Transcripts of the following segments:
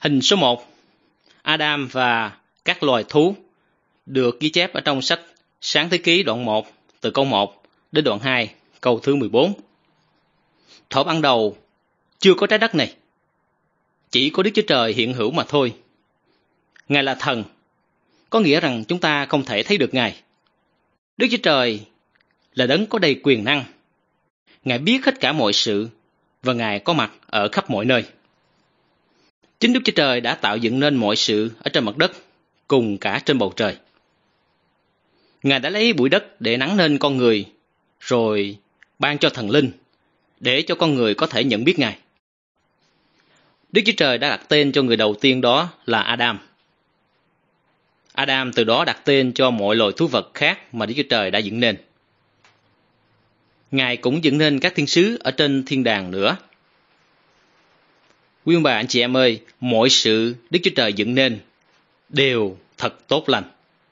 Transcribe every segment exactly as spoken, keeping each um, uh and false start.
Hình số một. Adam và các loài thú được ghi chép ở trong sách Sáng Thế Ký đoạn một từ câu một đến đoạn hai câu thứ mười bốn. Thuở ban đầu chưa có trái đất này, chỉ có Đức Chúa Trời hiện hữu mà thôi. Ngài là thần, có nghĩa rằng chúng ta không thể thấy được Ngài. Đức Chúa Trời là đấng có đầy quyền năng. Ngài biết hết cả mọi sự và Ngài có mặt ở khắp mọi nơi. Chính Đức Chúa Trời đã tạo dựng nên mọi sự ở trên mặt đất cùng cả trên bầu trời. Ngài đã lấy bụi đất để nắn nên con người, rồi ban cho thần linh để cho con người có thể nhận biết Ngài. Đức Chúa Trời đã đặt tên cho người đầu tiên, đó là Adam. Adam từ đó đặt tên cho mọi loài thú vật khác mà Đức Chúa Trời đã dựng nên. Ngài cũng dựng nên các thiên sứ ở trên thiên đàng nữa. Quý ông bà anh chị em ơi, mọi sự Đức Chúa Trời dựng nên đều thật tốt lành.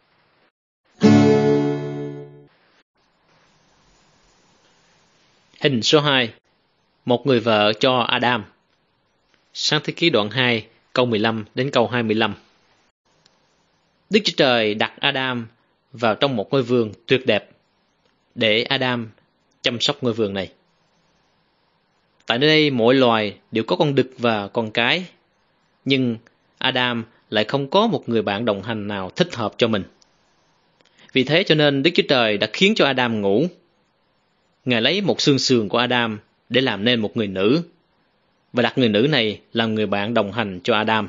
Hình số hai. Một người vợ cho Adam. Sáng Thế Ký đoạn hai, câu mười lăm đến câu hai mươi lăm. Đức Chúa Trời đặt Adam vào trong một ngôi vườn tuyệt đẹp để Adam chăm sóc ngôi vườn này. Tại nơi đây mỗi loài đều có con đực và con cái, nhưng Adam lại không có một người bạn đồng hành nào thích hợp cho mình. Vì thế cho nên Đức Chúa Trời đã khiến cho Adam ngủ. Ngài lấy một xương sườn của Adam để làm nên một người nữ, và đặt người nữ này làm người bạn đồng hành cho Adam.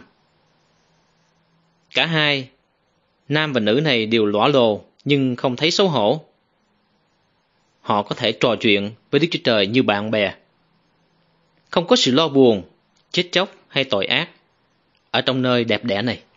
Cả hai, nam và nữ này đều lõa lồ nhưng không thấy xấu hổ. Họ có thể trò chuyện với Đức Chúa Trời như bạn bè. Không có sự lo buồn, chết chóc hay tội ác ở trong nơi đẹp đẽ này.